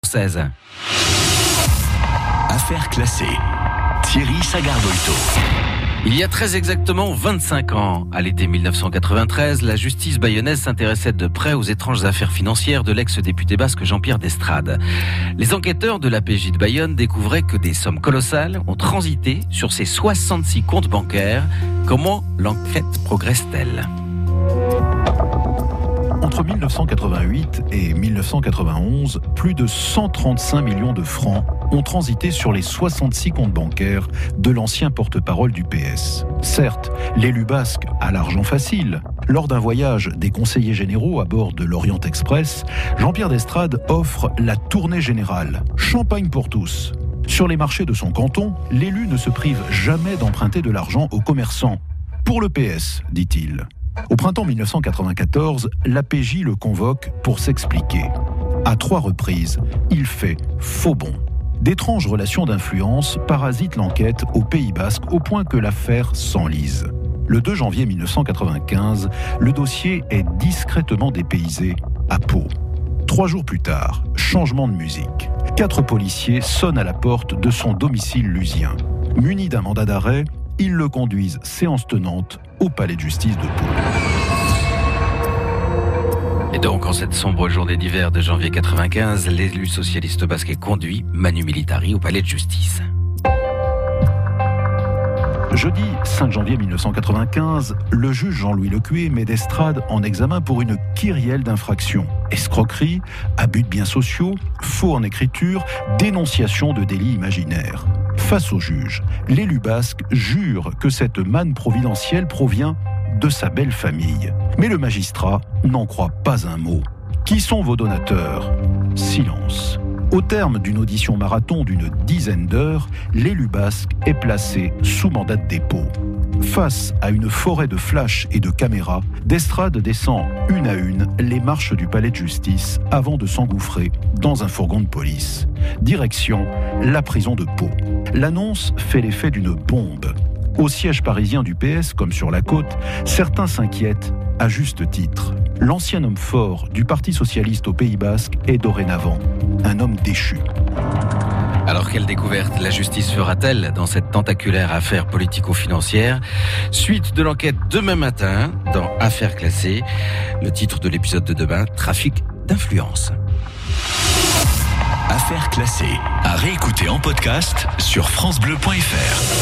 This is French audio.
16. Affaires classées. Thierry Sagardolto. Il y a très exactement 25 ans, à l'été 1993, la justice bayonnaise s'intéressait de près aux étranges affaires financières de l'ex-député basque Jean-Pierre d'Estrade. Les enquêteurs de l'APJ de Bayonne découvraient que des sommes colossales ont transité sur ces 66 comptes bancaires. Comment l'enquête progresse-t-elle ? Entre 1988 et 1991, plus de 135 millions de francs ont transité sur les 66 comptes bancaires de l'ancien porte-parole du PS. Certes, l'élu basque a l'argent facile. Lors d'un voyage des conseillers généraux à bord de l'Orient Express, Jean-Pierre d'Estrade offre la tournée générale. Champagne pour tous. Sur les marchés de son canton, l'élu ne se prive jamais d'emprunter de l'argent aux commerçants. Pour le PS, dit-il. Au printemps 1994, l'APJ le convoque pour s'expliquer. À 3 reprises, il fait faux bond. D'étranges relations d'influence parasitent l'enquête au Pays basque au point que l'affaire s'enlise. Le 2 janvier 1995, le dossier est discrètement dépaysé à Pau. 3 jours plus tard, changement de musique. 4 policiers sonnent à la porte de son domicile lusien. Munis d'un mandat d'arrêt, ils le conduisent séance tenante au palais de justice de Pau. Et donc, en cette sombre journée d'hiver de janvier 95, l'élu socialiste basque est conduit, manu militari, au palais de justice. Jeudi 5 janvier 1995, le juge Jean-Louis Lecué met d'Estrade en examen pour une kyrielle d'infractions. Escroquerie, abus de biens sociaux, faux en écriture, dénonciation de délits imaginaires. Face au juge, l'élu basque jure que cette manne providentielle provient de sa belle famille. Mais le magistrat n'en croit pas un mot. Qui sont vos donateurs ? Silence. Au terme d'une audition marathon d'une dizaine d'heures, l'élu basque est placé sous mandat de dépôt. Face à une forêt de flashs et de caméras, d'Estrade descend une à une les marches du palais de justice avant de s'engouffrer dans un fourgon de police. Direction la prison de Pau. L'annonce fait l'effet d'une bombe. Au siège parisien du PS, comme sur la côte, certains s'inquiètent à juste titre. L'ancien homme fort du Parti socialiste au Pays basque est dorénavant un homme déchu. Alors, quelle découverte la justice fera-t-elle dans cette tentaculaire affaire politico-financière ? Suite de l'enquête demain matin dans Affaires classées. Le titre de l'épisode de demain, Trafic d'influence. Affaires classées. À réécouter en podcast sur francebleu.fr.